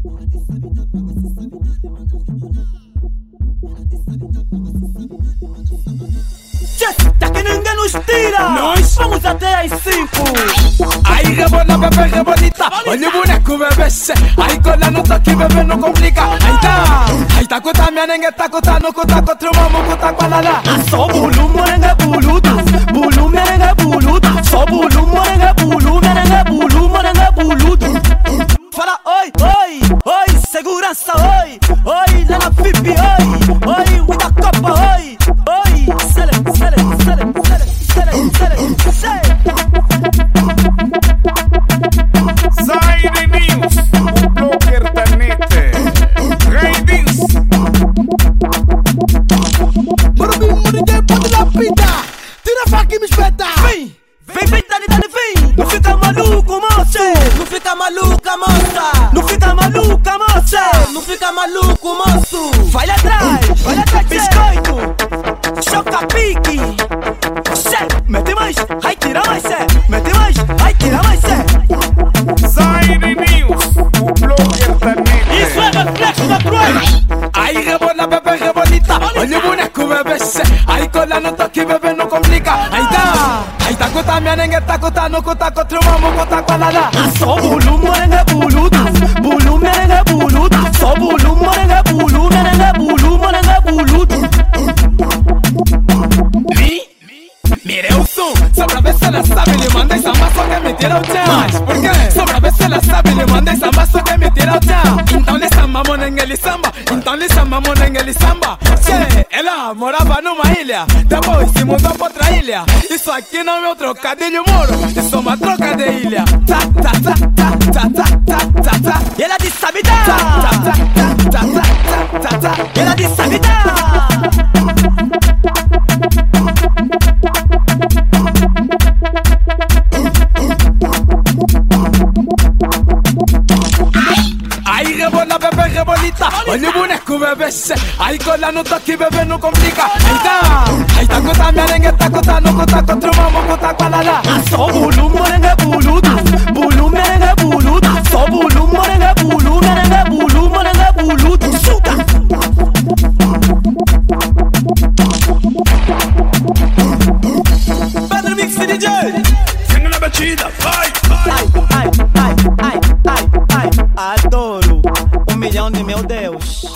Tá que ninguém nos tira. Nós vamos até às 5. Aí rebola, bebê, rebolita. Olha o boneco, bebê, aí cola no toque, bebê, não complica. Aí tá com a minha nengue, tá com a no cuta, contra o mamu, cuta com a lala. Só bulu, morenga, buludo. Bulu, merenga, buludo. Só bulu, morenga, bulu, merenga, bulu, morenga, buludo. Fala oi, oi, oi, segurança, oi, oi, lá na FIP, oi, oi, o da Copa, oi, oi, sele, sele, sele, sele, sele, sele, sele. Zaire News, o blogger da net. Raidins. Ninguém pode lapidar. Tira a faca e me espeta. Vem, vem, vem, dale, dale, vem. Não fica maluco, moça. Não fica maluca, moça. Não fica maluca, moça. Não fica maluco, moço. Vai lá atrás, biscoito. Choca pique. Cê, mete mais, ai tira mais, cê. Mete mais, ai tira mais, cê. Zaire News, o blogger da net. Isso é reflexo da cruel. Aí rebola, bebê, rebolita. Olha o boneco, bebê, aí cola no toque, bebê, não complica. Aí tá com a minha nengue, tá com a no cuta, contra o mamu, cuta com a lala. Só bulu, morenga, buludo. Bulu, merenga, buludo. Só bulu, morenga, bulu, merenga, bulu, morenga, buludo. Mire o som, só pra ver se ela sabe, lhe mandei samba, só quer me tirar o tchan. Por quê? Só pra ver se ela sabe, lhe mandei samba, só quer me tirar o tchan. Então lhe samba, monengue, samba. Então lhe samba, monengue, samba. Che, ela morava numa ilha, depois se mudou pra outra ilha. Isso aqui não é meu trocadilho, moro. Isso é uma troca de ilha. Ta, ta, ta, ta, ta, ta, ta, ta, ta. E ela disse sabe dar. Ta, ta, ta, ta, ta, ta, ta, ta. E ela disse sabe dar. Aí rebola, bebê, rebolita. Olha o boneco, bebê, aí cola no toque, bebê, não complica. Aí tá com a minha nengue, tá com a no cuta, contra o mamu, cuta com a lala. Só bulu, morenga, buludo. Bulu, merenga, buludo. Só bulu, morenga, bulu, merenga, bulu, morenga, buludo. Chuta! Pedro Mix DJ. Venga na batida, vai. Ai, ai, ai, ai, ai, ai. Adoro 1 milhão de meu Deus.